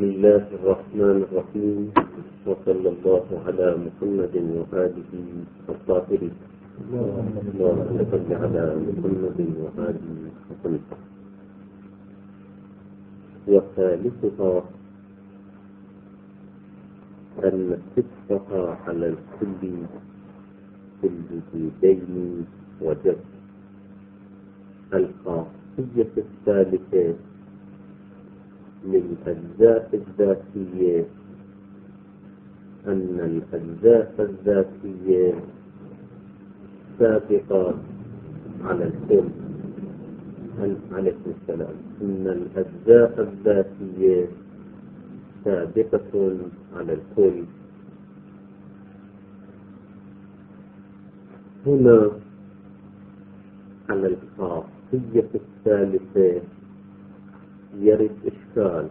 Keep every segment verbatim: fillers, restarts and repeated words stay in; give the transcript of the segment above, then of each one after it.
بسم الله الرحمن الرحيم، وصلى الله على محمد وآله الطاهرين. اللهم صل على محمد وآله وسلم. وثالثها أن صدقها على الكل في الوجودين وجب. الخاصية الثالثة للأجزاء الذاتية أن الأجزاء الذاتية سابقة على الكل. عليكم السلام. أن الأجزاء الذاتية سابقة على الكل. هنا على الخاصية الثالثة يرد إشكال،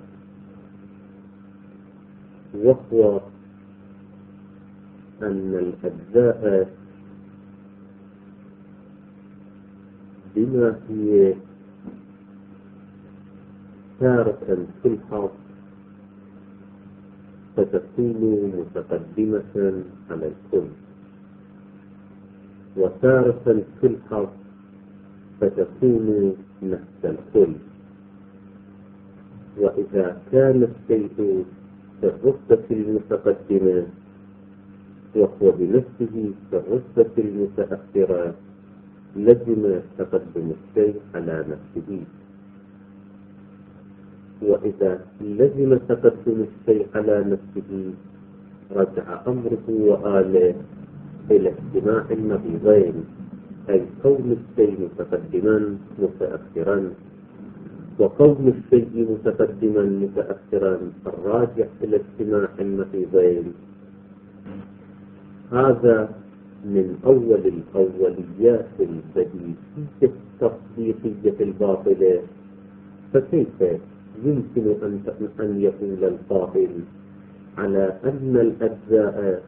وهو أن الأجزاء بما هي تارة في الحظ فتكون متقدمة على الكل، وتارة في الحظ فتكون نفس الكل. وإذا كان الشيء في الرتبة المتقدمة وهو بنفسه في الرتبة المتأخرة لزم تقدم الشيء على نفسه. وإذا لزم تقدم الشيء على نفسه رجع أمره وآله إلى اجتماع النقيضين، أي كون الشيء متقدما متأخرا، وكون الشيء متقدما متأخرا الراجع إلى اجتماع النقيضين. هذا من أول الأوليات البديهية التصديقية الباطلة. فكيف يمكن أن يقول القائل على أن الأجزاء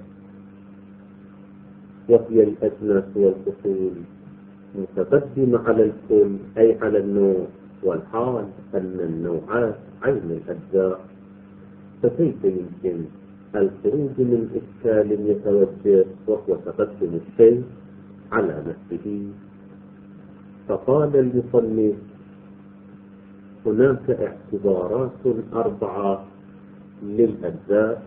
وهي الأجناس والأصول متقدمة على الكل أي على النوع، والحال أن النوعات عين الأجزاء؟ فكيف يمكن الخروج من إشكال يتوجه وهو تقدم الشيء على نفسه؟ فقال المصنف هناك اعتبارات أربعة للأجزاء.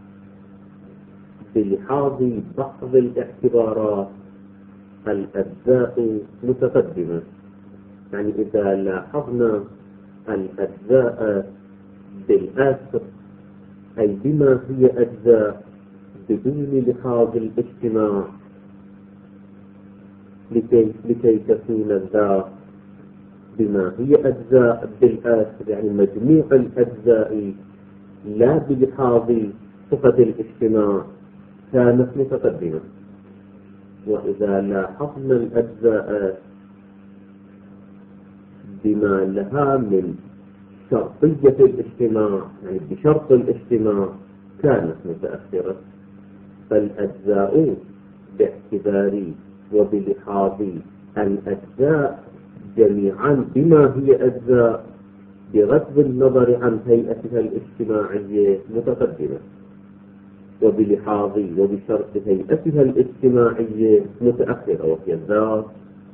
بلحاظ بعض الاعتبارات الأجزاء متقدمة، يعني إذا لاحظنا الأجزاء بالآخر أي بما هي أجزاء بدون لحاظ الاجتماع لكي, لكي تكون الذات بما هي أجزاء بالآخر، يعني مجموع الأجزاء لا بلحاظ صفة الاجتماع كانت متقدمة. وإذا لاحظنا الأجزاء بما لها من شرطية الاجتماع، يعني بشرط الاجتماع كانت متأخرة. فالأجزاء باعتبار وبلحاظ الأجزاء جميعا بما هي أجزاء بغض النظر عن هيئتها الاجتماعية متقدمة، وبلحاظ وبشرط هيئتها الاجتماعية متأخرة وهي الذات.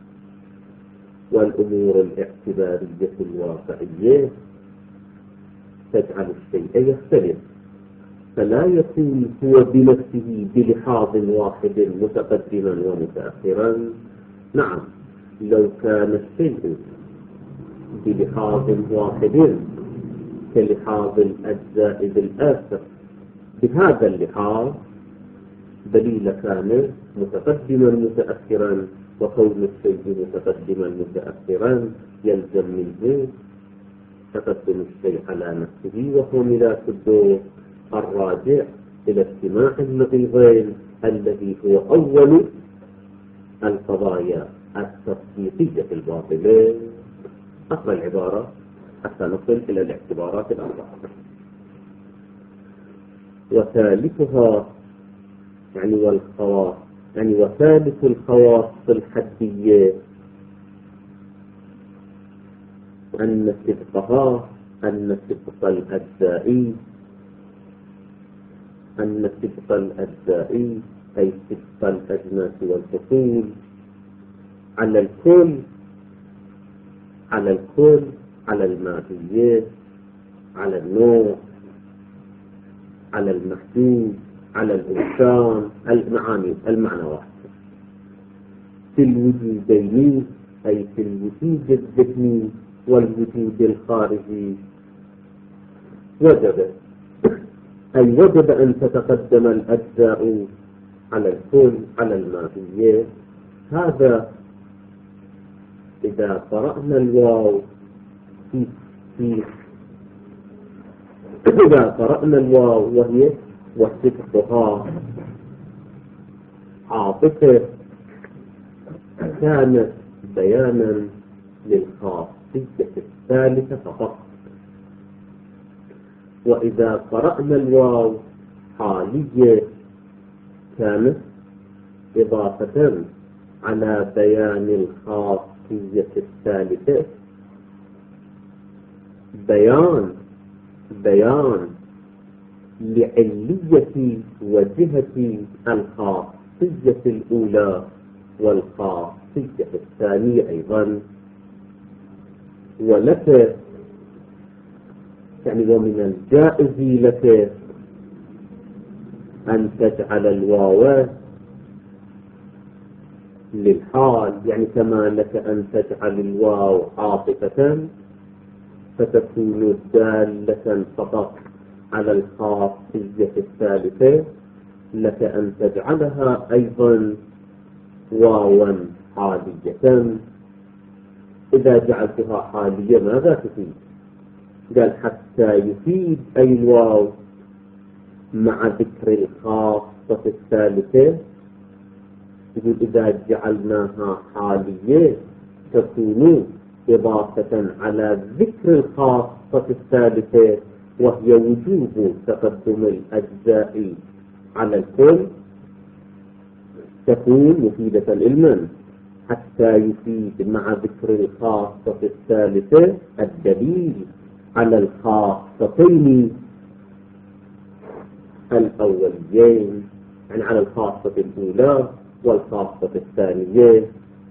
والأمور الاعتبارية الواقعية تجعل الشيء يختلف، فلا يكون هو بنفسه بلحاظ واحد متقدما ومتأخرا. نعم، لو كان الشيء بلحاظ واحد كلحاظ الأجزاء بالآخر بهذا اللحاظ دليل كان متقدما متأخرا، وكون الشيء متقدما متأخرا يلزم منه تقدم الشيء على نفسه، وهو ملاك الدور الراجع إلى اجتماع النقيضين الذي هو أول القضايا التصديقية الباطلة. أقرأ العبارة حتى نصل إلى الاعتبارات الأربعة. وثالثها يعني والخواص يعني وثالث الخواص الحدية أن صدقها أن صدق الأجزاء أن سبق الأجزاء أي سبق الأجناس والفصول على الكل على الكل على الماهية على النوع على المحدود على الإنسان المعاني المعنى واحد في الوجودين أي في الوجود الذهني والوجود الخارجي وجب أي وجب أن تتقدم الأجزاء على الكل على الماهية. هذا إذا قرأنا الواو في في إذا قرأنا الواو وهي وصفتها عاطفة كانت بيانا للخاصية الثالثة فقط، وإذا قرأنا الواو حالية كانت إضافة على بيان الخاصية الثالثة، بيان بيان لعلية وجهة الخاصية الأولى والخاصية الثانية أيضا. ولك يعني ومن الجائز لك أن تجعل الواو للحال، يعني كما لك أن تجعل الواو عاطفة فتكون دالة فقط على الخاصية الثالثة، لك أن تجعلها أيضا واوا حالية. إذا جعلتها حالية ماذا تفيد؟ قال حتى يفيد أي الواو مع ذكر الخاصة الثالثة. يقول إذا جعلناها حالية تكون إضافة على ذكر الخاصة الثالثة وهي وجوب تقدم الأجزاء على الكل، تكون مفيدة للمن حتى يفيد مع ذكر الخاصة الثالثة الدليل على الخاصتين الأوليين، يعني على الخاصة الأولى والخاصة الثانية،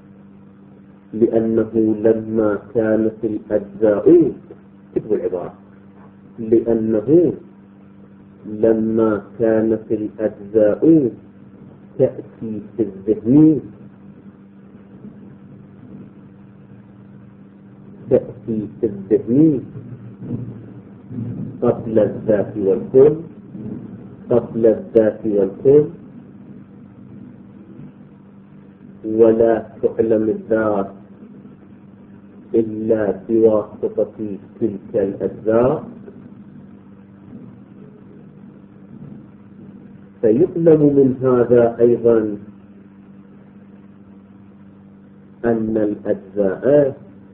لأنه لما كانت الأجزاء اكتبوا العبارة لأنه لما كانت الأجزاء تأتي في الذهن تأتي في الذهن قبل الذات والكل قبل الذات والكل، ولا تعلم الذات إلا بواسطة تلك الأجزاء، فيعلم من هذا أيضا أن الأجزاء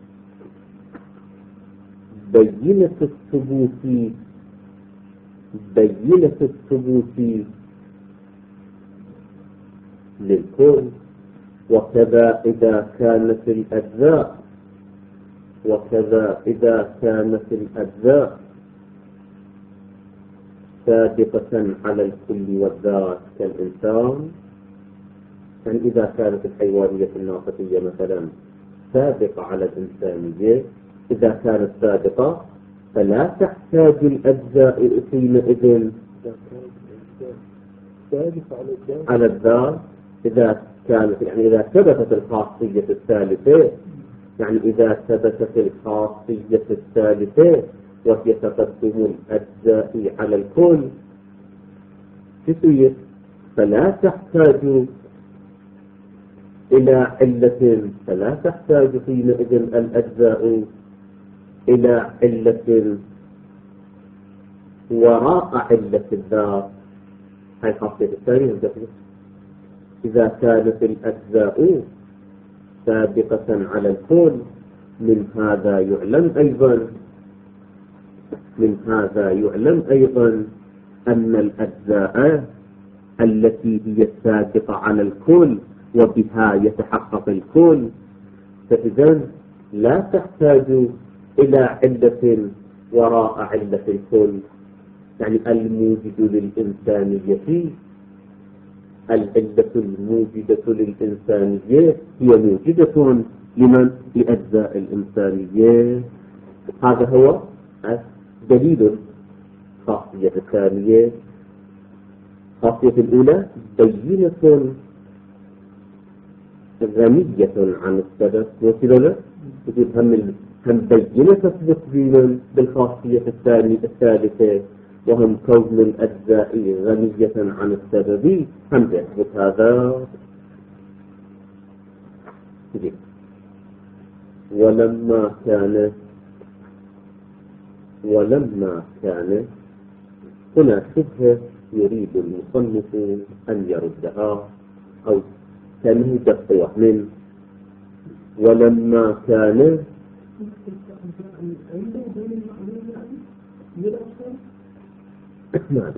بينة الثبوت بينة الثبوت للكل. وكذا إذا كانت الأجزاء وكذا إذا كانت الأجزاء سابقة على الكل والذات كالإنسان، يعني إذا كانت الحيوانية الناطقية مثلا سابقة على الإنسانية، إذا كانت سابقة فلا تحتاج الأجزاء حينئذ على الذات. إذا كانت يعني إذا ثبتت الخاصية الثالثة، يعني إذا ثبتت الخاصية الثالثة وهي تقدم الأجزاء على الكل تصير فلا تحتاج إلى علة، فلا تحتاج حينئذ الأجزاء إلى علة وراء علة الذات. هاي خاصية الثانية. إذا كانت الأجزاء سابقة على الكل، من هذا يعلم أيضا من هذا يعلم أيضا أن الأجزاء التي هي السابقة على الكل وبها يتحقق الكل، فإذا لا تحتاج إلى علة وراء علة الكل، يعني الموجد للإنسانية، العلة الموجدة للإنسانية هي موجدة لمن؟ لأجزاء الإنسانية. هذا هو دليل. خاصية الثانية، خاصية الأولى بينة غنية عن السبب، وكذا يجب هم هم بينة تثبت بالخاصية الثانية الثالثة، وهم كون الأجزاء غنية عن السبب، هم يثبت هذا. ولما كان ولما كان هنا شبهة يريد المصنف أن يردها أو تمهيد وهم. ولما كان ما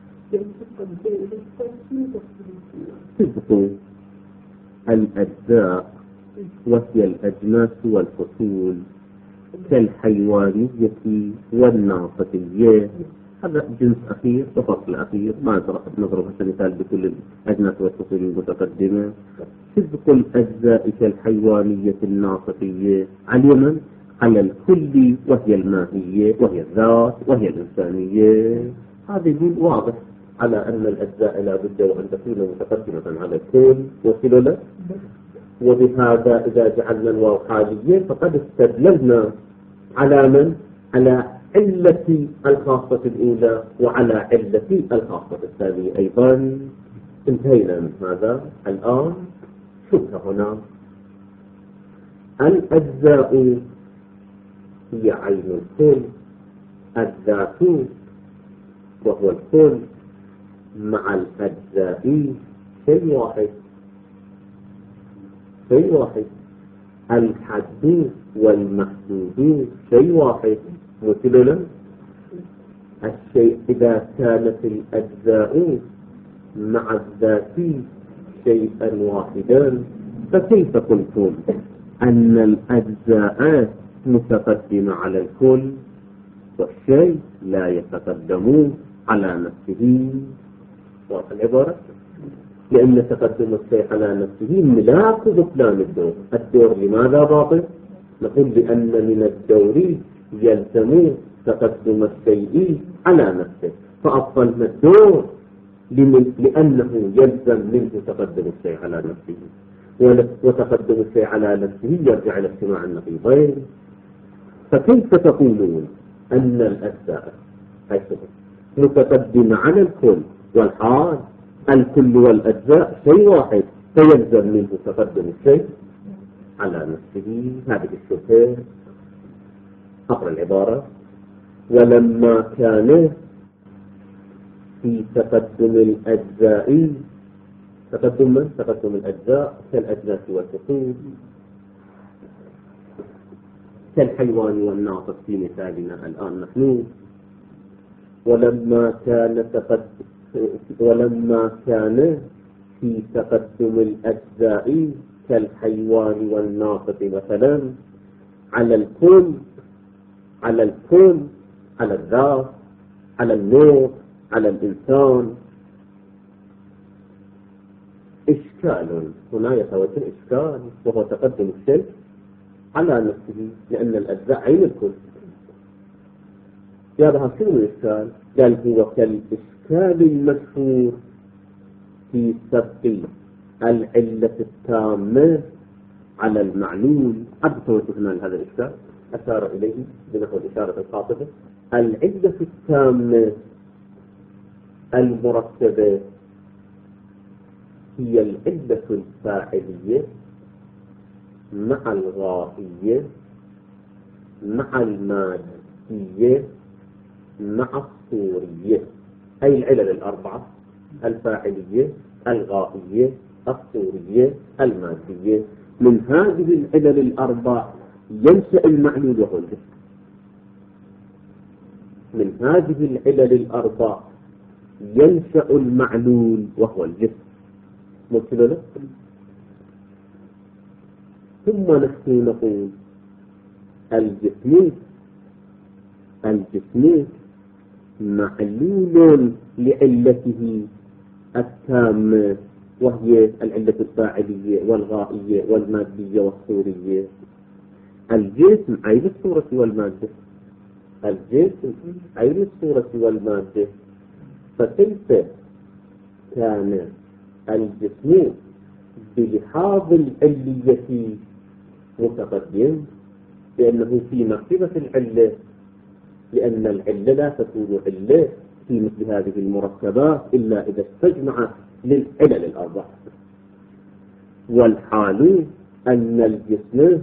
تبقى الأجزاء وهي الأجناس والفصول كالحيوانية والناطقية. هذا جنس أخير وفصل أخير، ما نضرب هذا المثال بكل الأجناس والفصول المتقدمة. تبقى الأجزاء كالحيوانية الناطقية علما على الكل وهي الماهية وهي الذات وهي الإنسانية. هذا يقول واضح على أن الأجزاء لا بد وأن تكون متقدمة على الكل وكل. وبهذا إذا جعلنا الواو حاليا فقد استدللنا على من؟ على علة الخاصة الأولى وعلى علة الخاصة الثانية أيضا. انتهينا من هذا. الآن شوف هنا الأجزاء هي عين الكل، الذات وهو الكل مع الأجزاء شيء واحد شيء واحد. الحد والمحدود شيء واحد. مثلا الشيء إذا كانت الأجزاء مع الذات شيئا واحدا فكيف قلتم أن الأجزاء متقدمة على الكل والشيء لا يتقدم على نفسه؟ واضح العبارة؟ لأن تقدم الشيء على نفسه ملاك بطلان الدور. الدور لماذا باطل؟ نقول لأن من الدور يلزم تقدم الشيء على نفسه، فأبطلنا الدور لأنه يلزم منه تقدم الشيء على نفسه، وتقدم الشيء على نفسه يرجع إلى اجتماع النقيضين. فكيف تقولون أن الأجزاء متقدمة على الكل والحال الكل والأجزاء شيء واحد فيلزم منه تقدم الشيء على نفسه؟ هذه الشبهة. أقرأ العبارة. ولما كان في تقدم الأجزاء تقدم من؟ تقدم الأجزاء كالأجناس والفصول كالحيوان والناطق في مثالنا الآن نحن. ولما كان تقدم ولما كان في تقدم الأجزاء كالحيوان والناطق مثلا على الكل على الكل على الذات على النور على الإنسان إشكال. هنا يتوجه إشكال وهو تقدم الشيء على نفسه لأن الأجزاء عين الكل. هذا شنو الإشكال؟ قال هو كالإشكال المشهور في سبق العلة التامة على المعلول. أبدا توجهنا لهذا الإشكال أشار إليه بنحو الإشارة الخاطئة. العلة التامة المركبة هي العلة الفاعلية مع الغائية مع المادية مع الصورية، أي العلل الأربعة: الفاعلية الغائية الصورية المادية. من هذه العلل الأربع ينشأ المعلول وهو الجسم. من هذه العلل الأربع ينشأ المعلول وهو الجسم. ممكن. ثم نحن نقول الجسم الجسم معلول لعلته التامة وهي العلة الفاعلية والغائية والمادية والصورية. الجسم عين الصورة والمادة، الجسم عين الصورة والمادة، فكيف كان الجسم بلحاظ العلية متقدم؟ لأنه في مرتبة العلة، لأن العلة لا تكون علة في مثل هذه المركبات إلا إذا استجمعت للعلل الأربع. والحال أن الجسم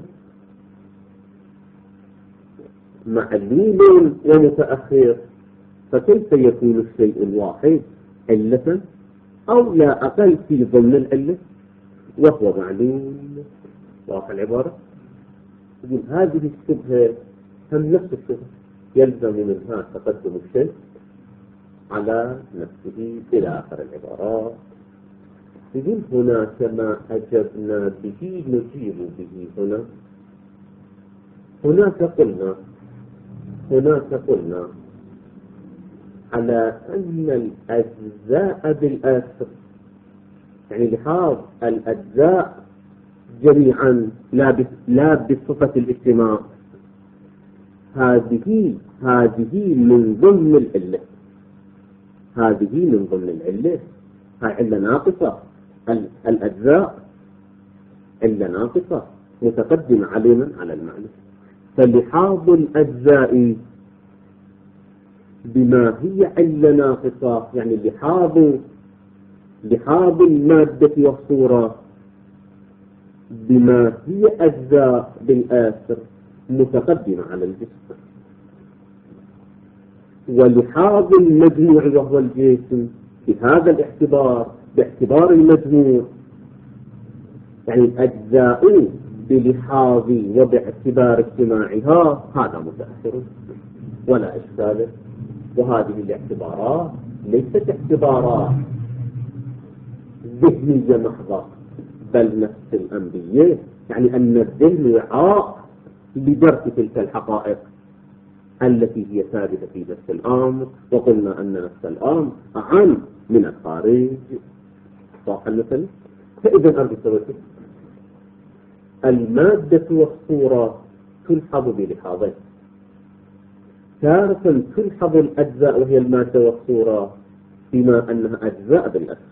معلول ومتأخر، فكيف يكون الشيء الواحد علة أو لا أقل في ضمن العلة وهو معلول؟ واضح العبارة؟ يقول هذه الشبهة هم نفس الشبهة يلزم منها تقدم الشيء على نفسه إلى آخر العبارات. يقول هناك ما أجبنا به نجيب به هنا. هناك قلنا هناك قلنا على أن الأجزاء بالآخر، يعني لحاظ الأجزاء جميعا لا بصفة الاجتماع، هذه هذه من ضمن العلة، هذه من ضمن العلة، هاي علة ناقصة. الأجزاء علة ناقصة متقدمة علينا على المعنى. فلحاظ الأجزاء بما هي علة ناقصة، يعني لحاظ لحاظ المادة والصورة بما هي أجزاء بالآخر متقدمة على الجسم. ولحاظ المجموع وهو الجسم بهذا الاعتبار، باعتبار المجموع، يعني الأجزاء بلحاظ وباعتبار اجتماعها، هذا متأخر ولا إشكال. وهذه الاعتبارات ليست اعتبارات ذهنية محضة، بل نفس الأنبياء، يعني أن الذهن وعاء لدرك تلك الحقائق التي هي ثابتة في نفس الأمر. وقلنا أن نفس الأمر أعم من الخارج. صح المثل؟ فإذا أرجو التوجه، المادة والصورة تلحظ بلحاظين: تارة تلحظ الأجزاء وهي المادة والصورة بما أنها أجزاء بالأسر،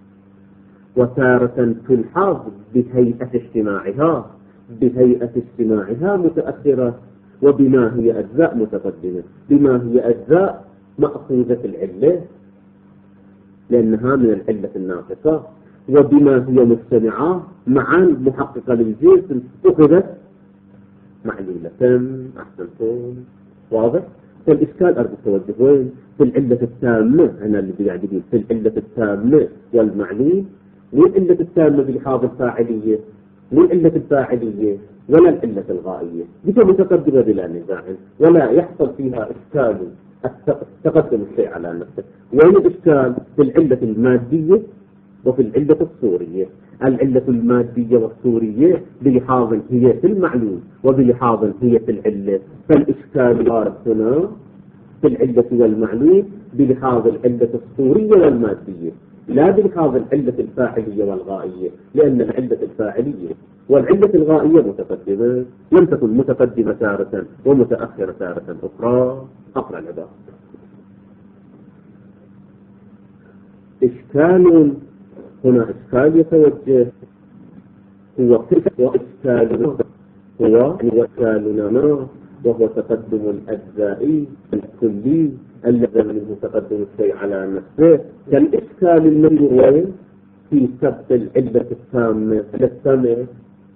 وتارة تلحظ بهيئة اجتماعها، بهيئة اجتماعها متأخرة، وبما هي أجزاء متقدمة، بما هي أجزاء مأخوذة العلة لأنها من العلة الناقصة، وبما هي مجتمعة معا محققة للجسم أخذت معلولة. أحسنتم. واضح؟ فالإشكال أرجو التوجه وين؟ في العلة التامة، أنا اللي قاعد أقول في العلة التامة والمعلول. والعلة التامة بلحاظ الفاعلية، والعلة الفاعلية ولا العلة الغائية، بها متقدمة بلا نزاع، ولا يحصل فيها إشكال تقدم الشيء على نفسه. وين الإشكال؟ في العلة المادية وفي العلة الصورية. العلة المادية والصورية بلحاظ هي في المعلول وبلحاظ هي في العلة. فالإشكال وارد هنا في العلة والمعلول بلحاظ العلة الصورية والمادية، لا بلحاظ العلة الفاعلية والغائية، لأن العلة الفاعلية والعلة الغائية متقدمة، لم تكن متقدمة تارة ومتأخرة تارة أخرى. أقرأ العبارة: إشكال، هنا إشكال يتوجه، هو إشكال هو إشكالنا وهو تقدم الأجزاء الكلي الذي منه تقدم الشيء على نفسه، كالإشكال الذي في سبب العلة التامة التامة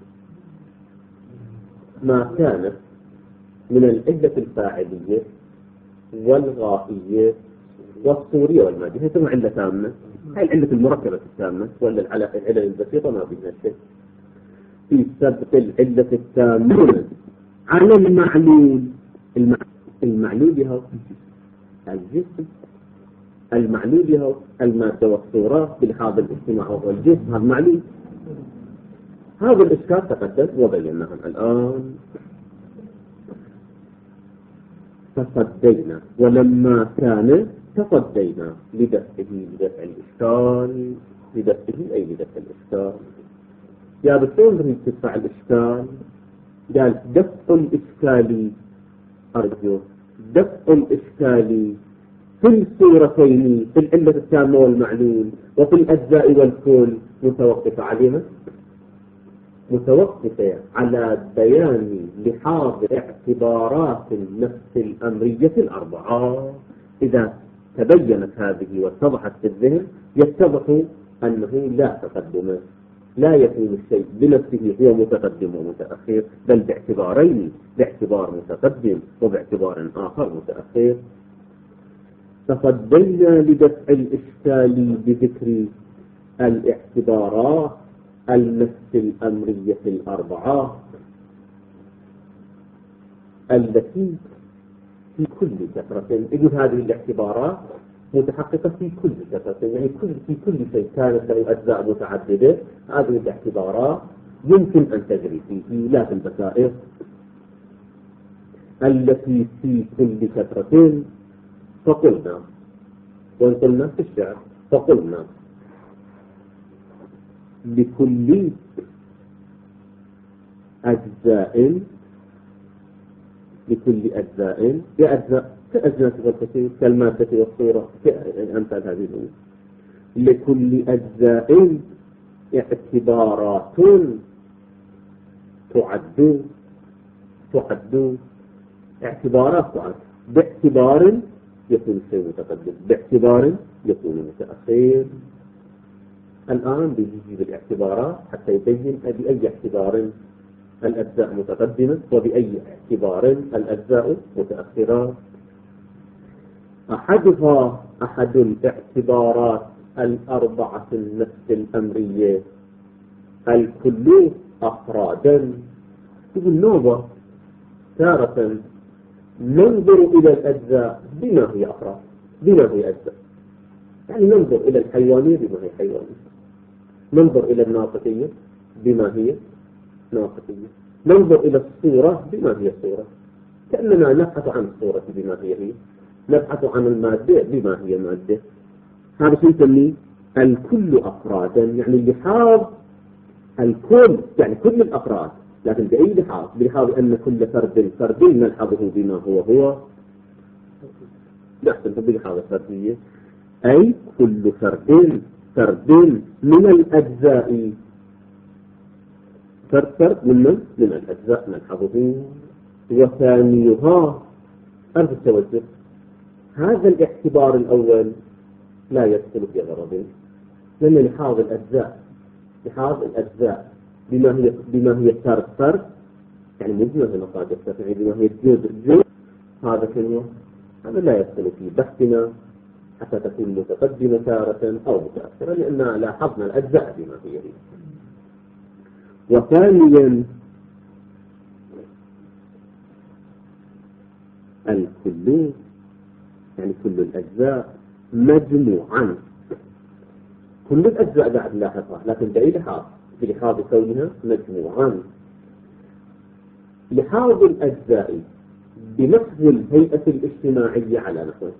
ما كانت من العلة الفاعلية والغائية والصورية والمادية، هي تسمى علة تامة. هاي العلة المركبة التامة، ولا العلل البسيطة ما بينها شيء. في سبب العلة التامة على المعلول، المعلول بها الجسم، المعلول بها المادة والصورة بلحاظ الاجتماع والجسم، هذا معلول. هذا الإشكال تقدم وبيناه الآن. تصدينا، ولما كان تصدينا لدفعه لدفع الإشكال، لدفعه أي لدفع الإشكال. يا بشون تريد تدفع الإشكال؟ قال دفع الإشكال، أرجو دفع الإشكال في الصورتين، في العلة التامة والمعلول وفي الأجزاء والكل، متوقفة عليها، متوقفة على بيان لحاظ اعتبارات النفس الأمرية الأربعة. إذا تبينت هذه واتضحت في الذهن يتضح أنه لا تقدم، لا يكون الشيء بنفسه هو متقدم ومتأخر، بل باعتبارين، باعتبار متقدم وباعتبار آخر متأخر. تصدينا لدفع الإشكال بذكر الاعتبارات النفس الأمرية الأربعة التي في كل كثرة. إذن هذه الاعتبارات متحققة في كل كثرة، يعني كل في كل شيء كانت له أجزاء متعددة، هذه الاعتبارات يمكن أن تجري فيه لا في البسائط التي في كل كثرة. فقلنا وانقلنا في الشعر، فقلنا بكل أجزاء، لكل أجزاء بأجزاء كأجزاء غرفتين كالمادة والصورة كأمثال هذه الأمور. لكل أجزاء اعتبارات تعد تعد اعتبارات تعد باعتبار يكون الشيء متقدم، باعتبار يكون متأخر. الآن بيجيب الاعتبارات حتى يبين بأي اعتبار الأجزاء متقدمة وبأي اعتبار الأجزاء متأخرة. أحدها أحد الاعتبارات الأربعة النفس الأمرية الكل أفرادا. يقول نوبة تارة ننظر إلى الأجزاء بما هي أفراد، بما هي أجزاء، يعني ننظر إلى الحيوانية بما هي حيوانية، ننظر إلى الناطقية بما هي ناطقية، ننظر إلى الصورة بما هي صورة، كأننا نبحث عن الصورة بما هي هي، نبحث عن المادة بما هي مادة. هذا شيء يسميه الكل أفرادا، يعني لحاظ الكل يعني كل الأفراد، لكن بأي لحاظ؟ بلحاظ أن كل فرد فرد نلحظه بما هو هو، نحسن بلحاظ الفردية، أي كل فرد فرد من الأجزاء، فرد فرد من من الأجزاء نلحظه. وثانيها أرض التوجه، هذا الاعتبار الأول لا يدخل في غرضه، لأن لحاظ الأجزاء لحاظ الأجزاء بما هي بما هي فرد فرد، يعني مجموعة المقادير، يعني بما هي جزء جزء، هذا كله هذا لا يدخل في بحثنا حتى تكون متقدمة تارة أو متأخرة، لأننا لاحظنا الأجزاء بما هي هي. وثانيا الكل، يعني كل الأجزاء مجموعا، كل الأجزاء بعد لاحظها، لكن بأي لحاظ؟ بلحاظ كونها مجموعا. لحاظ الأجزاء بنفس الهيئة الاجتماعية على نحو،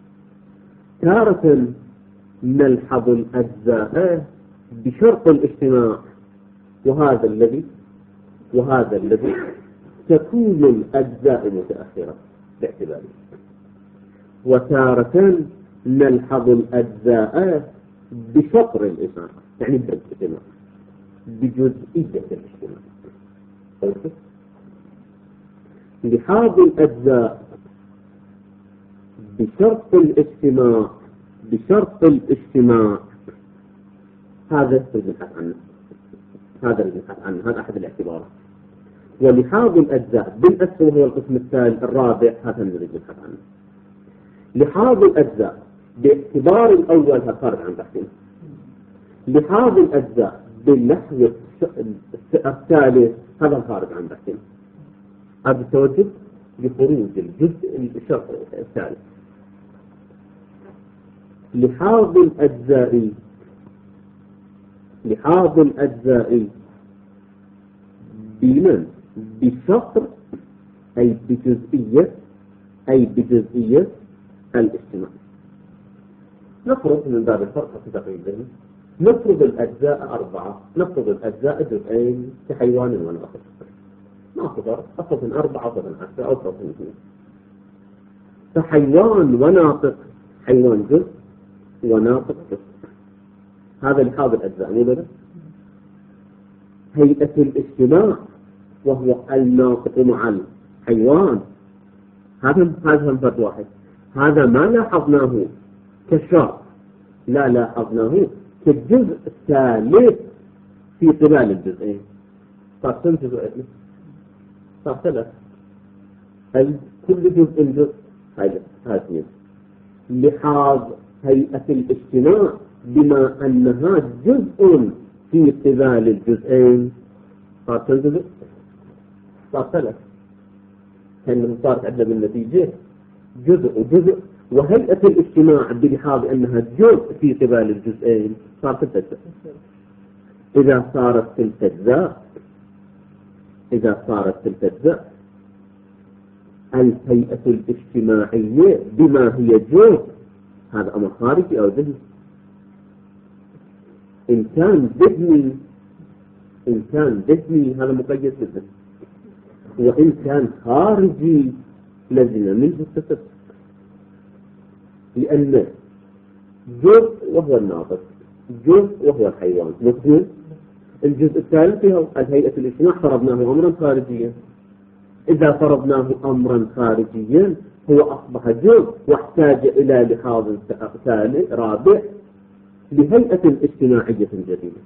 تارة نلحظ الأجزاء بشرط الاجتماع، وهذا الذي وهذا الذي تكون الأجزاء متأخرة باعتباره. وتارة نلحظ الأجزاء بشطر الاجتماع، يعني بالاجتماع، بجزئية الاجتماع. لحاظ الأجزاء بشرط الاجتماع بشرط الاجتماع هذا نبحث عنه، هذا نبحث عنه، هذا أحد الاعتبارات. ولحاظ الأجزاء بالأسف وهو القسم الثالث الرابع، هذا نريد نبحث عنه. لحاظ الأجزاء باعتبار الأول هذا خارج عن بحثنا. لحاظ الأجزاء بالنحو الثالث هذا خارج عن بحثنا. هذا التوجه بخروج الجزء الشرط الثالث. لحاظ الأجزاء لحاظ الأجزاء بمن بشطر أي بجزئية أي بجزئية الاجتماع. نفرض من باب الفرق في تقريبا، نفرض الأجزاء أربعة، نفرض الأجزاء جزئين كحيوان وناطق، ما قدر أفضل من أربعة أفضل من عشرة أو أفضل من اثنين. فحيوان وناطق حيوان جزء وناطق جزء، هذا لحاظ الأجزاء. مو بدا هيئة الاجتماع وهو الناطق مع الحيوان، هذا هذا فرد واحد. هذا ما لاحظناه كالشرط، لا لاحظناه كالجزء الثالث في قبال الجزئين. صار كم جزء؟ صار ثلاث. كل جزء جزء هذا هذا لحاظ هيئة الاجتماع بما أنها جزء في قبال الجزئين. صار كم جزء؟ صار ثلاث. كأنه صارت عندنا بالنتيجة جزء وجزء، وهيئة الاجتماع بلحاظ أنها جزء في قبال الجزئين صار ستة أجزاء. إذا صارت تلك أجزاء إذا صارت تلك أجزاء الهيئة الاجتماعية بما هي جزء، هذا أمر خارجي أو ذهني. إن كان ذهني إن كان ذهني هذا مقيد بالذهن، وإن كان خارجي لزم منه التسبب، لأن جزء وهو الناطق، جزء وهو الحيوان. مثل الجزء الثالث فيه الهيئة الاجتماع فرضناه أمرا خارجيا. إذا فرضناه أمرا خارجيا هو أصبح جزء واحتاج إلى لحاظ ثالث رابع لهيئة اجتماعية جديدة.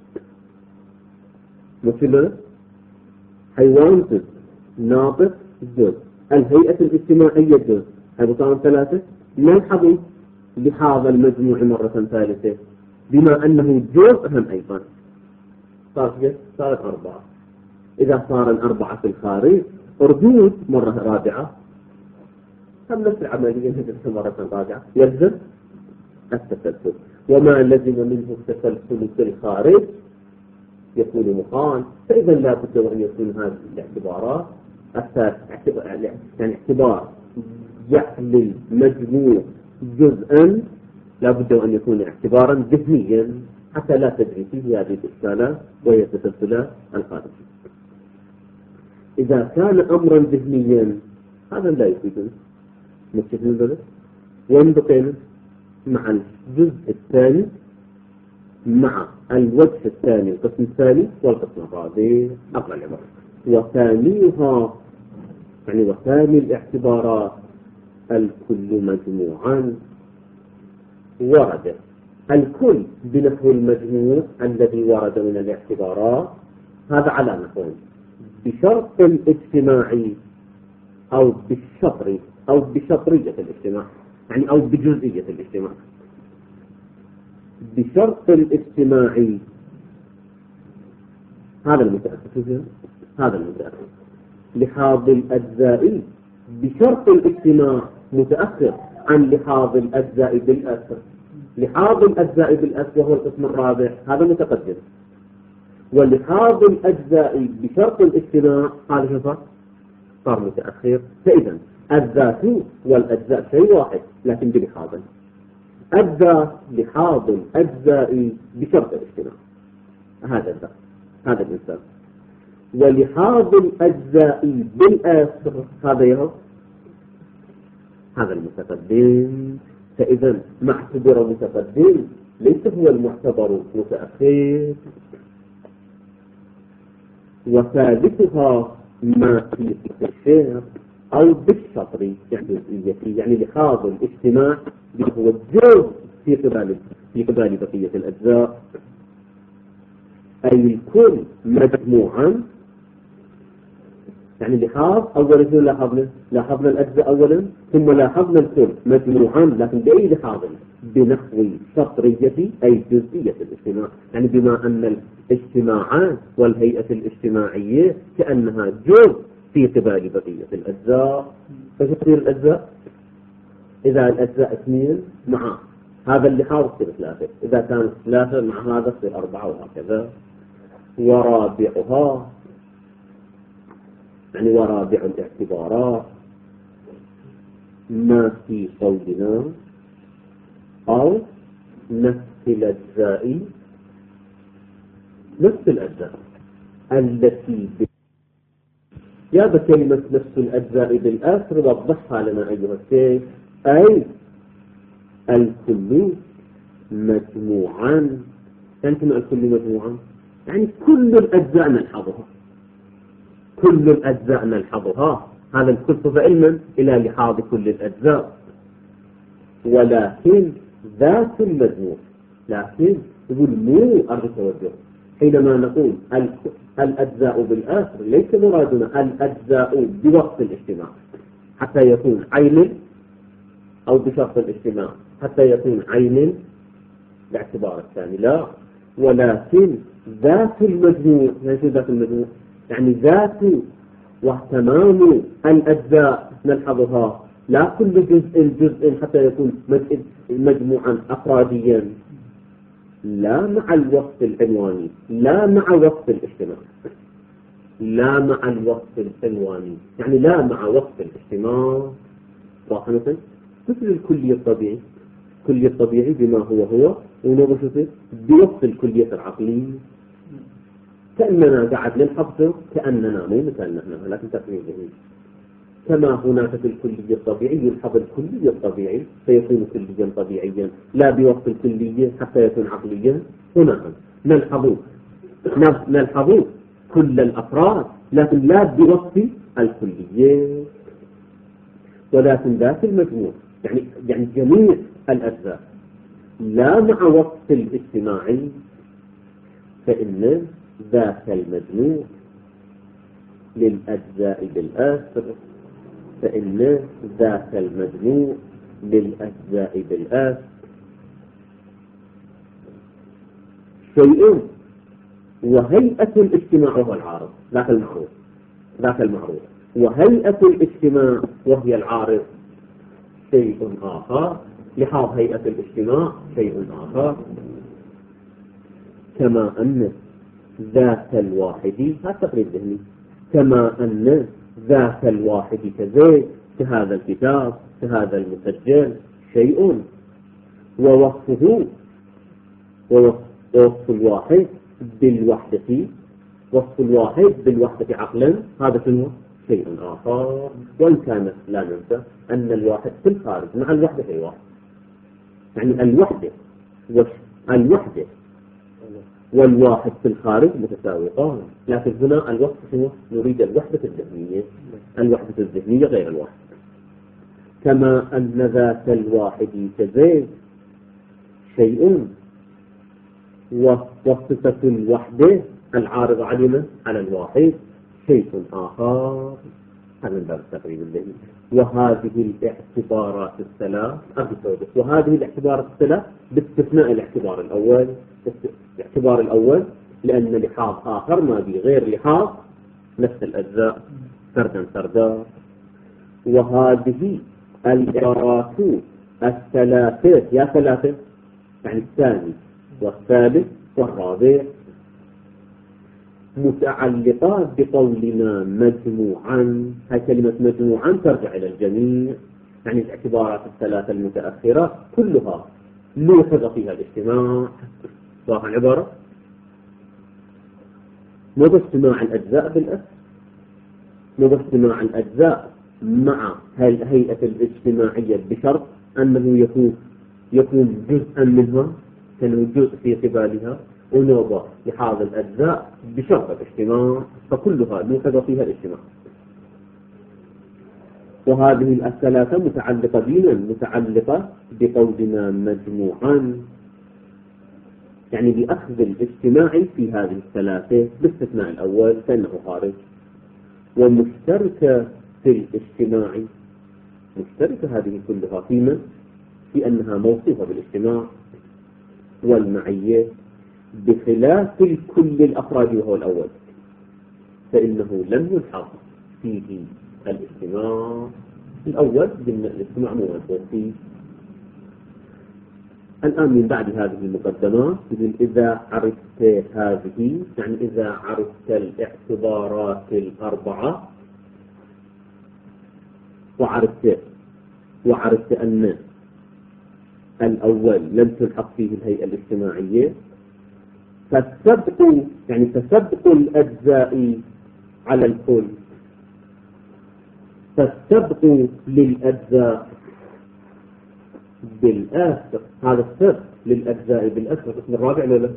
مثل حيوان جزء، ناطق جزء، الهيئة الاجتماعية جزء، هذا صار ثلاثة. نلحظ لحاظ المجموع مرة ثالثة بما أنه جزء هم أيضا صار صارت أربعة. إذا صار الأربعة في الخارج أردود مرة رابعة، هم نفس العملية مرة رابعة يلزم التسلسل، وما لزم منه التسلسل في الخارج يكون مقال. فإذا لا بد أن يكون هذه الاعتبارات يعني اعتبار يحمل مجموع جزءا لا بد أن يكون اعتبارا ذهنيا حتى لا تجري فيه هذه الإشكالات وهي التسلسلات الخارجية. إذا كان أمرا ذهنيا هذا لا يفيدنا. متفقين بذلك؟ وين بقينا؟ مع الجزء الثاني، مع الوجه الثاني القسم الثاني والقسم الرابع أقل العبارة. وثانيها يعني وثاني الاعتبارات الكل مجموعا ورد الكل بنحو المجموع الذي ورد من الاعتبارات، هذا على نحوين: بشرط الاجتماعي أو بالشطر أو بشطرية الاجتماع، يعني أو بجزئية الاجتماع. بشرط الاجتماعي هذا المتأكد هذا المتأكد لحاظ الأجزاء بشرط الاجتماع متأخر عن لحاظ الأجزاء بالأسر. لحاظ الأجزاء بالأسر وهو القسم الرابع هذا متقدم، ولحاظ الأجزاء بشرط الاجتماع هذا صار صار متأخر. فإذا الذات والأجزاء شيء واحد لكن بلحاظ. الذات لحاظ الأجزاء بشرط الاجتماع، هذا الذات هذا الإنسان. ولحاظ الأجزاء بالأسر هذا يهو هذا المتقدم. فإذا ما اعتبر متقدم ليس هو المعتبر متأخر. وثالثها ما في الشيء أو بالشطر يعني يعني لحاظ الاجتماع هو الجزء في قبال في قبال بقية الأجزاء، أي الكل مجموعا. يعني لحاظ أولا شنو لاحظنا؟ لاحظنا الأجزاء أولا ثم لاحظنا الكل مجموعا، لكن بأي لحاظ؟ بنحو شطرية أي جزئية الاجتماع. يعني بما أن الاجتماعات والهيئة الاجتماعية كأنها جزء في قبال بقية الأجزاء. فتصير الأجزاء إذا الأجزاء اثنين مع هذا اللحاظ تصير ثلاثة، إذا كانت ثلاثة مع هذا تصير أربعة وهكذا. ورابعها يعني ورابع الاعتبارات ما في قولنا أو نفس الأجزاء نفس الأجزاء التي ب... يا بكلمة نفس الأجزاء بالآخر وضحها لنا أيها الشيخ. أي الكل مجموعا. يعني كما الكل مجموعا يعني كل الأجزاء نلحظها، كل الأجزاء نلحظها. هذا الكل صفة علما إلى لحاظ كل الأجزاء، ولكن ذات المجموع. لكن يقول مو أرض توجه حينما نقول الأجزاء بالآخر ليس مرادنا الأجزاء بوقت الاجتماع حتى يكون عين، أو بشرط الاجتماع حتى يكون عين باعتبار الثاني، لا، ولكن ذات المجموع. ليس ذات المجموع يعني ذات وتمام الأجزاء نلحظها، لا كل جزء جزء حتى يكون مجموعا أفراديا، لا مع الوقت العنواني، لا مع وقت الاجتماع، لا مع الوقت العنواني يعني لا مع وقت الاجتماع. واضح مثلا مثل الكلية الطبيعي، الكلية الطبيعي بما هو هو ونبشته بوقت الكلية العقلية، كأننا قاعد نلحظه كأننا مو مثلنا هنا، لكن تقريبا كما هناك في الكلية الطبيعي يلحظ الكلية الطبيعي فيكون كليا طبيعيا، لا بوقت الكلية حتى يكون عقليا. هنا نلحظ نلحظ كل الأفراد لكن لا بوقت الكلية، ولكن ذات المجموع يعني يعني جميع الأجزاء لا مع وقت الاجتماع، فإن ذات المجموع للأجزاء بالآخر فإن ذات المجموع للأجزاء بالآخر شيء، وهيئة الاجتماع وهو العارض ذاك المعروف ذاك المعروف وهيئة الاجتماع وهي العارض شيء آخر. لحاظ هيئة الاجتماع شيء آخر، كما أن ذات الواحد هذا تقريب ذهني، كما أن ذات الواحد كذلك كهذا الكتاب كهذا المسجل شيء، ووصفه ووصف الواحد بالوحدة وصف الواحد بالوحدة عقلا هذا شنو شيء آخر. وإن كان لا ننسى أن الواحد في الخارج مع الوحدة في واحد، يعني الوحدة الوحدة والواحد في الخارج متساويان، لكن هنا الوصف هو نريد الوحدة الذهنية، الوحدة الذهنية غير الواحد. كما أن ذات الواحد كذلك شيء، وصفة الوحدة العارض علينا على الواحد شيء آخر. هذا من باب التقريب الذهني. وهذه الاعتبارات الثلاث وهذه الاعتبارات الثلاث باستثناء الاعتبار الأول، الاعتبار الأول لأن لحاظ آخر ما به غير لحاظ نفس الأجزاء فردا فردا. وهذه الاعتبارات الثلاثة يا ثلاثة يعني الثاني والثالث والرابع متعلقات بقولنا مجموعا. هاي كلمة مجموعا ترجع إلى الجميع، يعني الاعتبارات الثلاثة المتأخرة كلها لوحظ فيها الاجتماع. صح العبارة؟ مو باجتماع الأجزاء بالأس، مو باجتماع الأجزاء مع الهيئة الاجتماعية بشرط أنه يكون يكون جزءا منها، كانه جزء في قبالها، ونوضع لحاظ الأجزاء بشرط الاجتماع، فكلها لوحظ فيها الاجتماع. وهذه الثلاثة متعلقة بنا متعلقة بقولنا مجموعا، يعني بأخذ الاجتماع في هذه الثلاثة باستثناء الأول فإنه خارج. ومشتركة في الاجتماع، مشتركة هذه كلها فيما في أنها موصوفة بالاجتماع والمعية بخلاف الكل الأفراد وهو الأول، فإنه لم يلحظ فيه الاجتماع الأول ضمن الاجتماع موجود فيه. الآن من بعد هذه المقدمات إذا عرفت هذه يعني إذا عرفت الاعتبارات الأربعة وعرفت وعرفت أن الأول لم تلحق فيه الهيئة الاجتماعية، فالسبق يعني تسبق الأجزاء على الكل، فالسبق للأجزاء بالآخر، هذا السبق للأجزاء بالآخر الاسم الرابع ولا؟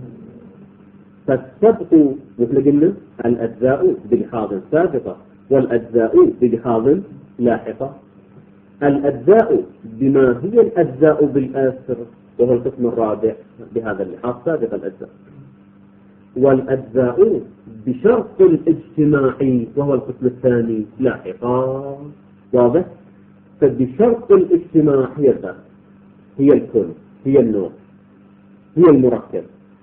فالسبق مثل قلنا الأجزاء بلحاظ سابقة والأجزاء بلحاظ لاحقة. الأجزاء بما هي الأجزاء بالآخر وهو القسم الرابع بهذا اللحاظ سابق الأجزاء، والأجزاء بشرط الاجتماع وهو القسم الثاني لاحقا. واضح؟ فبشرط الاجتماع هي الذات، هي الكل، هي النوع، هي المركب.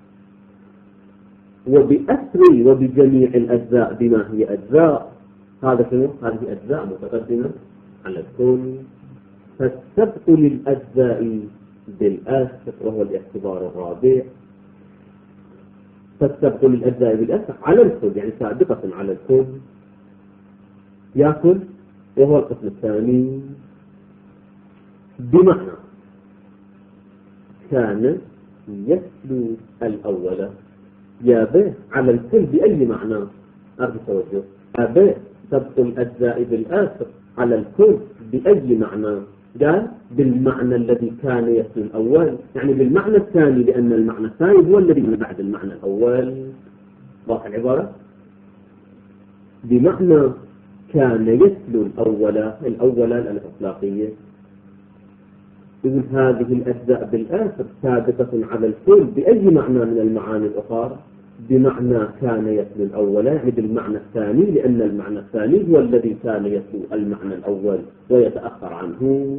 وبأسر وبجميع الأجزاء بما هي أجزاء، هذا شنو؟ هذه أجزاء متقدمة على الكل. فالسبق للأجزاء بالآخر وهو الاعتبار الرابع. فالسبق للأجزاء بالآخر على الكل يعني سابقة على الكل يأكل وهو القسم الثاني. بمعنى كان يتلو الأول يا به على الكل بأي معنى؟ أرجو توجه. يا به سبق الأجزاء بالآخر على الكل بأي معنى؟ قال بالمعنى الذي كان يتلو الأول، يعني بالمعنى الثاني، لأن المعنى الثاني هو الذي من بعد المعنى الأول. واضح العبارة؟ بمعنى كان يتلو الأول، الأول الألف الإطلاقية، إذن هذه الأجزاء بالآخر ثابتة على الكل بأي معنى من المعاني الأخرى؟ بمعنى كان يتلو الأول، يعني بالمعنى الثاني، لأن المعنى الثاني هو الذي كان يتلو المعنى الأول ويتأخر عنه،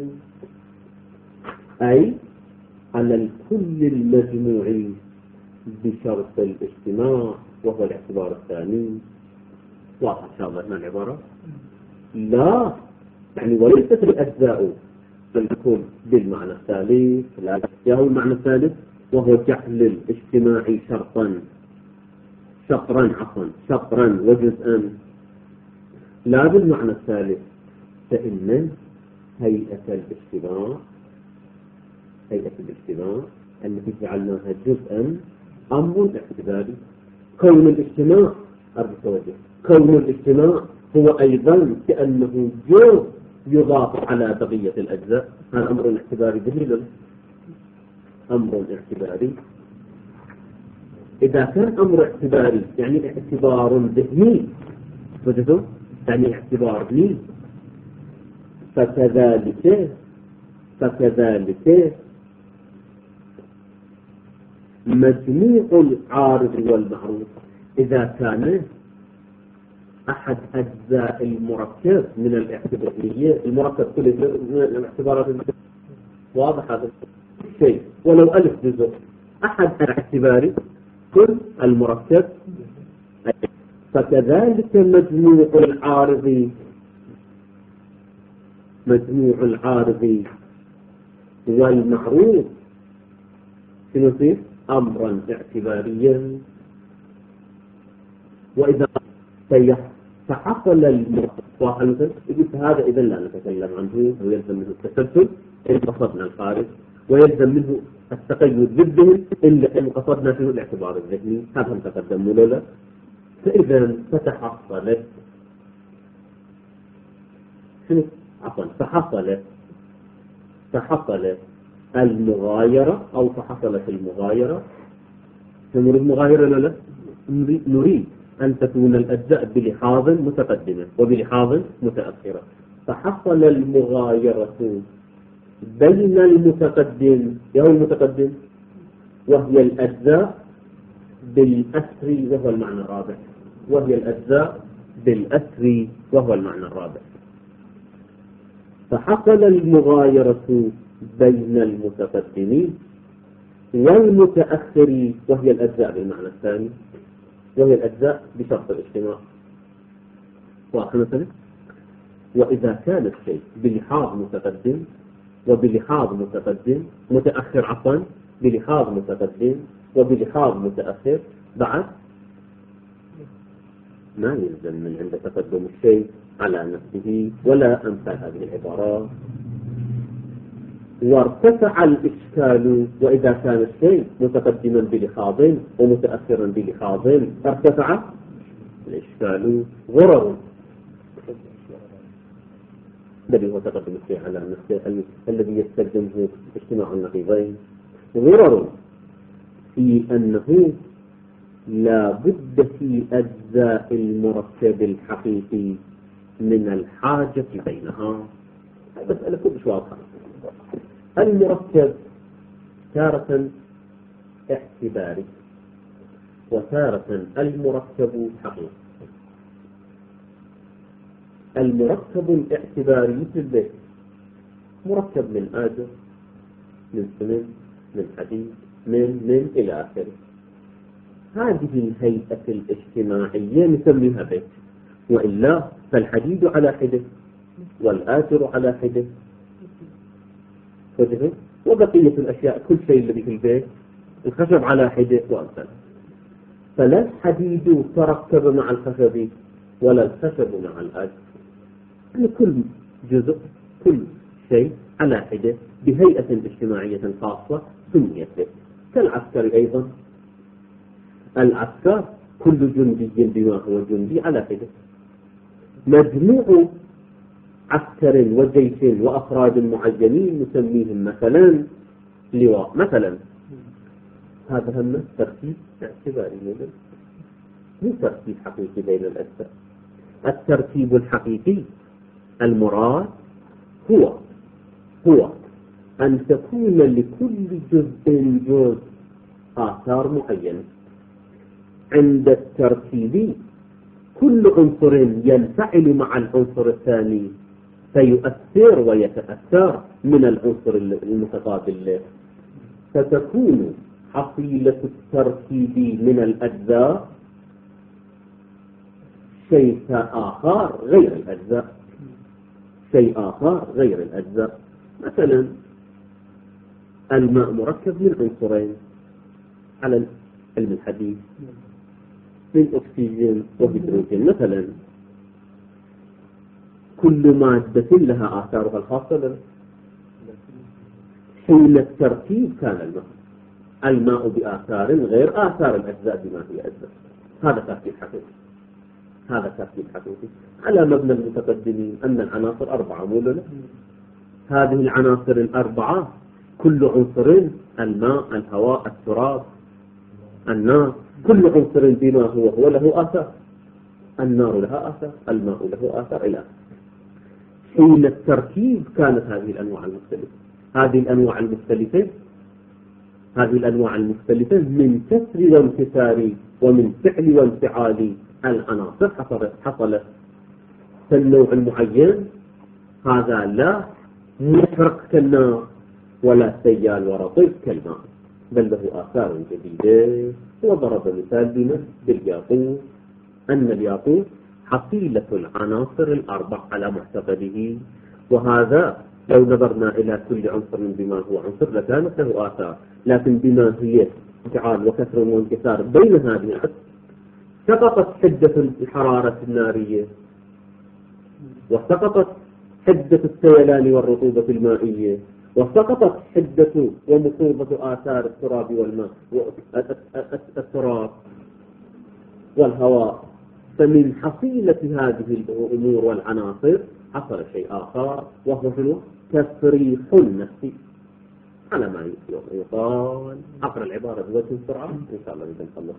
أي على الكل المجموع بشرط الاجتماع وهو الاعتبار الثاني. واضح إن شاء الله هنا العبارة؟ لا، يعني وليست الأجزاء الكل بالمعنى الثالث، لا، يا هو المعنى الثالث وهو جعل الاجتماع شرطا شطرا عفوا شطرا وجزءا، لا بالمعنى الثالث. فإن هيئة الاجتماع هيئة الاجتماع التي جعلناها جزءا أمر اعتباري. كون الاجتماع أرجو توجه كون الاجتماع هو أيضا كأنه جزء يضاف على بقية الأجزاء، هذا أمر اعتباري جميل، أمر اعتباري. إذا كان أمر اعتباري يعني اعتبار ذهني، وجدوا يعني اعتبار ذهني، فكذلك فكذلك مجموع العارض والمعروف إذا كان أحد أجزاء المركب من الاعتبارية، المركب كله من الاعتبارات واضح هذا الشيء، ولو ألف جزء أحد الاعتباري كل المركب، فكذلك مجموع العارض مجموع العارض والمعروف سنصير أمرا اعتباريا. وإذا فحصل المركب هذا إذا لا نتكلم عنه، ويلزم منه التسلسل إن قصدنا الخارج، ويلزم منه التقيد ضده إلا إن قصدنا فيه الاعتبار الذهني، هذا هم تقدموا له. فإذا فتحصلت شنو؟ عفوا فحصلت فحصلت المغايرة أو فحصلت المغايرة. نريد المغايرة لا لا نريد أن تكون الأجزاء بلحاظ متقدمة وبلحاظ متأخرة. فحصل المغايرة بين المتقدم يوم المتقدم وهي الأجزاء بالأسر وهو المعنى الرابع، وهي الأجزاء بالأسر وهو المعنى الرابع. فحصل المغايرة بين المتقدم والمتأخر وهي الأجزاء بالمعنى الثاني، وهي الأجزاء بشرط الاجتماع. واضح مثلا؟ وإذا كان الشيء بلحاظ متقدم وبلحاظ متقدم متأخر عفوا بلحاظ متقدم وبلحاظ متأخر، بعد ما يلزم من عند تقدم الشيء على نفسه ولا أمثال هذه العبارات. وارتفع الإشكال، وإذا كان الشيء متقدما بلحاظ ومتأخرا بلحاظ ارتفع الإشكال غرر. الذي هو تقدم الشيء على نفسه الذي يستلزمه اجتماع النقيضين غرر في أنه لا بد في أجزاء المركب الحقيقي من الحاجة بينها. هذه مسألة كلش واضحة. المركب تارة اعتباري وتارة المركب حقيقي. المركب الاعتباري في البيت مركب من آجر من سمن من حديد من من إلى آخره. هذه الهيئة الاجتماعية نسميها بيت، وإلا فالحديد على حدة والآجر على حدة وبقية الأشياء كل شيء الذي في البيت الخشب على حدة وأمثال. فلا الحديد تركب مع الخشب ولا الخشب مع الآجر، يعني كل جزء كل شيء على حدة بهيئة اجتماعية خاصة سميت بيت. كالعسكر أيضا، العسكر كل جندي بما هو جندي على حدة. مجموع عسكر وجيش وأفراد معينين نسميهم مثلا لواء مثلا. هذا هم ترتيب اعتباري مو ترتيب حقيقي بين الأجزاء. الترتيب الحقيقي المراد هو هو أن تكون لكل جزء جزء آثار معينة. عند الترتيب كل عنصر ينفعل مع العنصر الثاني فيؤثر ويتأثر من العنصر المتقابل له، فتكون حصيلة الترتيب من الأجزاء شيء آخر غير الأجزاء شيء آخر غير الأجزاء. مثلا الماء مركب من عنصرين على علم الحديث من أكسجين وهيدروجين مثلا. كل مادة لها آثارها الخاصة لها. حين الترتيب كان الماء الماء بآثار غير آثار الأجزاء بما هي أجزاء. هذا ترتيب حقيقي هذا ترتيب حقيقي على مبنى المتقدمين أن العناصر أربعة مو له. هذه العناصر الأربعة كل عنصر الماء الهواء التراب النار كل عنصر بما هو هو له آثار. النار لها آثار الماء له آثار إلى آخره. حين الترتيب كانت هذه الأنواع المختلفة هذه الأنواع المختلفة هذه الأنواع المختلفة من كسر وانكسار ومن فعل وانفعال العناصر حصلت حصلت فالنوع المعين هذا لا محرق كالنار ولا سيال ورطب كالماء بل له آثار جديدة. وضرب مثال بنا بالياقوت أن الياقوت حصيلة العناصر الأربع على معتقده، وهذا لو نظرنا إلى كل عنصر بما هو عنصر لكانت له آثار، لكن بما هي انفعال وكسر وانكسار بين هذه العناصر سقطت حدة الحرارة النارية وسقطت حدة السيلان والرطوبة المائية وسقطت حدة ومصوبة آثار التراب والماء التراب والهواء. فمن حصيلة هذه الأمور والعناصر حصل شيء آخر وهو شنو؟ تفريح النفس على ما يقال. أقرأ العبارة بوجه بسرعة إن شاء الله إذا نخلص.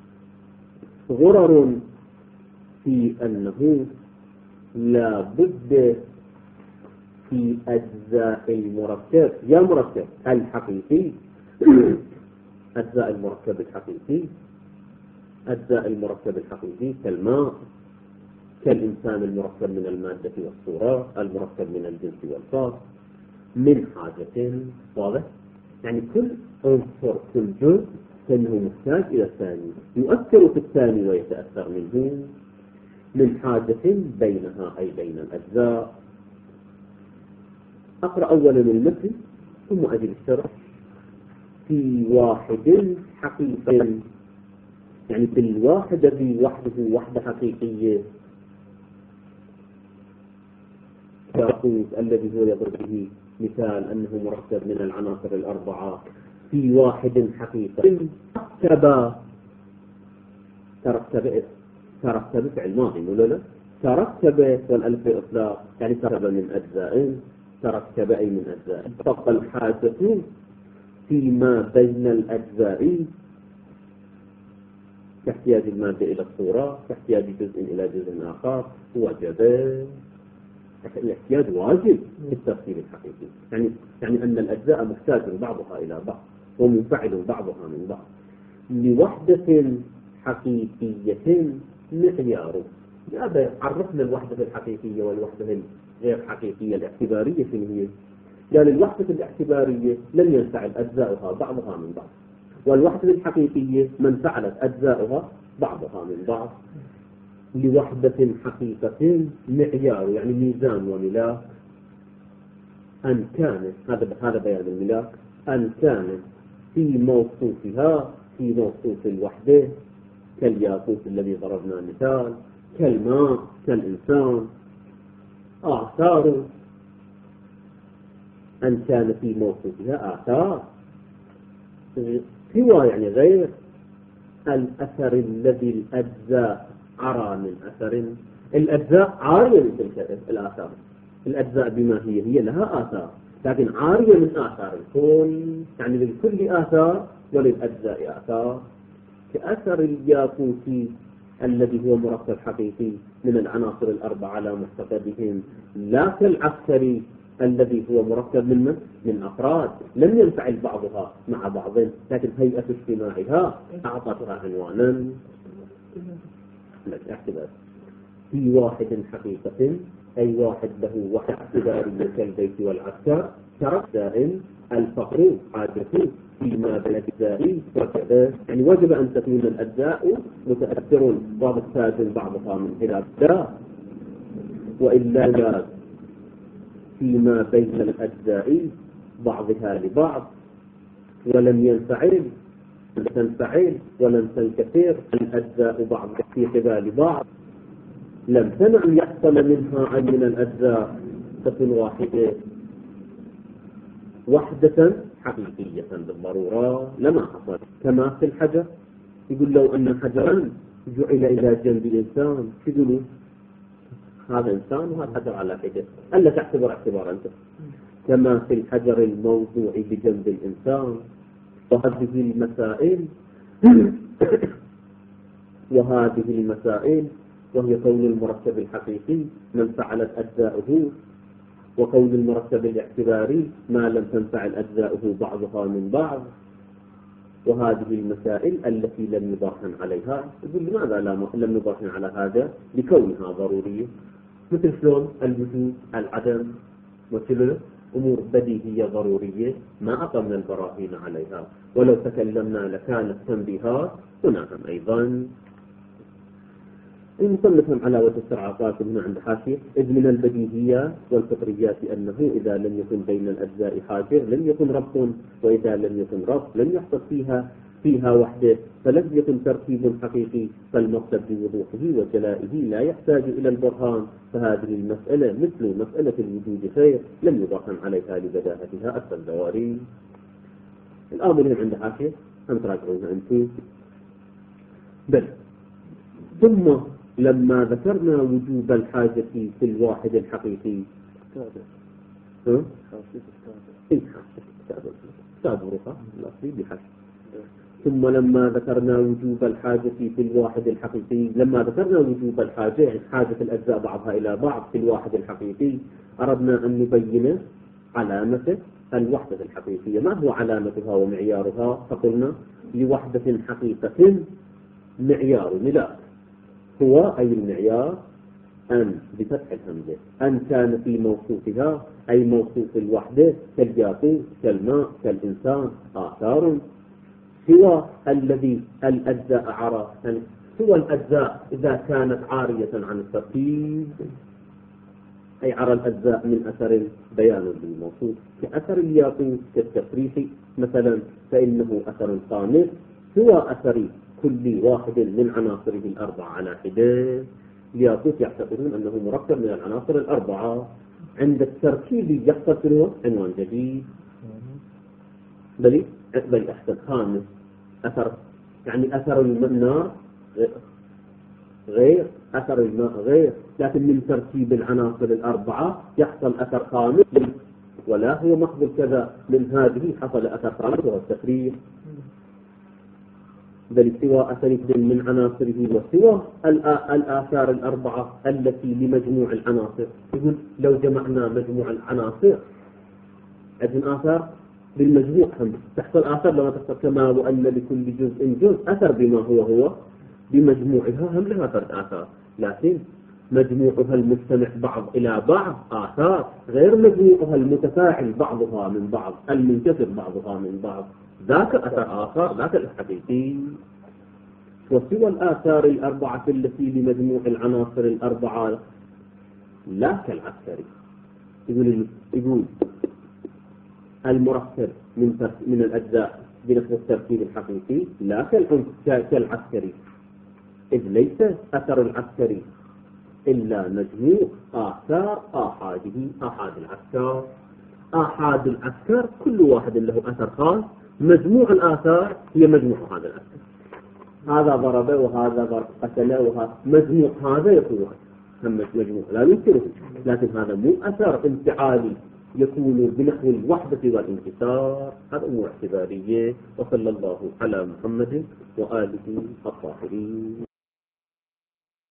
غرر في أنه لا بد في أجزاء المركب يا مركب الحقيقي أجزاء المركب الحقيقي أجزاء المركب الحقيقي كالماء كالإنسان المركب من المادة والصورة المركب من الجنس والفاظ من حاجة واضح. يعني كل عنصر كل جزء فإنه محتاج إلى الثاني يؤثر في الثاني ويتأثر منه من حاجة بينها أي بين الأجزاء. أقرأ أولا المثل ثم أجل الشرح. في واحد حقيقي يعني بالواحد الذي وحده وحدة حقيقية الياقوت الذي هو يضرب به مثال أنه مركب من العناصر الأربعة في واحد حقيقة تركب تركب تركب فعل ماضي ولا لا؟ تركب والألف إطلاق يعني تركب من أجزاء، تركب أي من أجزاء. طبق الحادث فيما بين الأجزاء كاحتياج المادة إلى الصورة، كاحتياج جزء إلى جزء آخر، وجب. الاحتياج واجب في الترتيب الحقيقي، يعني يعني أن الأجزاء محتاج بعضها إلى بعض ومنفعل بعضها من بعض. لوحدة حقيقية معيار. هذا عرفنا الوحدة الحقيقية والوحدة الغير حقيقية الاعتبارية شنو هي؟ قال الوحدة الاعتبارية لم ينفعل أجزاؤها بعضها من بعض، والوحدة الحقيقية من فعلت أجزاؤها بعضها من بعض. لوحدة حقيقة معيار يعني ميزان وملاك أن كان، هذا هذا بيان الملاك، أن كان في موصوفها في موصوف الوحدة كالياقوت الذي ضربنا مثال، كالماء، كالإنسان، آثار. أن كان في موصوفها آثار سوى يعني غير الأثر الذي الأجزاء عرى من أثر. الأجزاء عارية من تلك الآثار، الأجزاء بما هي هي لها آثار، لكن عارية من آثار الكل، يعني للكل آثار وللأجزاء آثار. كأثر الياقوت الذي هو مركب حقيقي من العناصر الأربعة على معتقدهم، لا كالعسكري الذي هو مركب من من, من أفراد لم ينفعل بعضها مع بعض، لكن هيئة اجتماعها أعطتها عنوانا. الاعتبار في واحد حقيقة أي واحد له وحدة اعتبارية كالبيت والعسكر، ترك دائم الفقر حاجة فيما بين الأجزاء وكذا، يعني وجب أن تكون الأجزاء متأثر ومحتاج بعضها من خلال، وإلا لا فيما بين الأجزاء بعضها لبعض ولم ينفعل تنفعل ولم تنكسر الأجزاء بعض في قبال بعض، لم تنع يحصل منها أي من الأجزاء تكون واحدة وحدة حقيقية بالضرورة لما حصل. كما في الحجر، يقول لو أن حجرا جعل إلى جنب الإنسان يقولوا هذا إنسان وهذا حجر على حجر، ألا تعتبر اعتبار أنت. كما في الحجر الموضوع بجنب الإنسان. وهذه المسائل وهذه المسائل وهي كون المركب الحقيقي من فعلت أجزاؤه، وكون المركب الاعتباري ما لم تنفعل أجزاؤه بعضها من بعض، وهذه المسائل التي لم يبرهن عليها. يقول لماذا لم يبرهن على هذا؟ لكونها ضرورية، مثل شلون الوجود العدم وكل أمور بديهية ضرورية ما أقمنا البراهين عليها، ولو تكلمنا لكانت تنبيهات هناك أيضا. المصنفهم على وجه السرعات هنا عند حاشية: إذ من البديهيات والفطريات أنه إذا لم يكن بين الأجزاء حاجر لم يكن ربط، وإذا لم يكن ربط لم يحصل فيها فيها وحده، فلم يكن ترتيب حقيقي، فالمقصد بوضوحه وجلائه لا يحتاج إلى البرهان. فهذه المسألة مثل مسألة الوجود خير لم يبرهن عليها لبداهتها السندواري. الآمر عند حاشية هم تراجعونها أنتم. بل ثم لما ذكرنا وجوب الحاجة في الواحد الحقيقي ثم لما ذكرنا وجوب الحاجة في الواحد الحقيقي لما ذكرنا وجوب الحاجة حاجة الأجزاء بعضها إلى بعض في الواحد الحقيقي، أردنا أن نبين علامة الوحدة الحقيقية. ما هو علامتها ومعيارها؟ فقلنا لوحدة حقيقة معيار ملاك هو أي المعيار أن بفتح الهمزة أن كان في موصوفها أي موصوف الوحدة كالياقوت كالماء كالإنسان آثار سوى الذي الأجزاء عرى، يعني سوى الأجزاء إذا كانت عارية عن الترتيب أي عرى الأجزاء من أثر بيان للموصوف، كأثر الياقوت كالتفريح مثلا فإنه أثر خامس سوى أثر كل واحد من عناصره الأربعة على حدة. الياقوت يعتقدون أنه مركب من العناصر الأربعة، عند التركيب يحصل شنو؟ عنوان جديد. بل بل أحسن خامس أثر، يعني أثر النار غير أثر الماء غير، لكن من تركيب العناصر الأربعة يحصل أثر خامس، ولا هو مقبل كذا من هذه حصل أثر خامس وهو التفريغ. بل سوى أثر من عناصره وسوى الآثار الأربعة التي لمجموع العناصر. يقول لو جمعنا مجموع العناصر عندنا آثار بالمجموع هم تحصل آثار لما تحصل، كما وأن لكل جزء جزء أثر بما هو هو بمجموعها هم لها ثلاث آثار، لكن مجموعها المجتمع بعض إلى بعض آثار غير مجموعها المتفاعل بعضها من بعض المنكسر بعضها من بعض، ذاك أثر آخر، ذاك الحقيقي. وسوى الآثار الأربعة التي لمجموع العناصر الأربعة لا كالعسكري. يقول يقول المركب من من الأجزاء بنفس التركيب الحقيقي لا كالعسكري، إذ ليس أثر العسكري إلا مجموع آثار آحاده، آحاد العسكر. آحاد العسكر كل واحد له أثر خاص، مجموع الآثار هي مجموع هذا الأثر. هذا ضرب وهذا ضرب قتل وهذا مجموع، هذا يكون هم مجموع لا يمكنه، لكن هذا مو أثر انفعالي يكون بنحو الوحدة والانكسار، هذا أمور اعتبارية. وصلى الله على محمد وآله الطاهرين.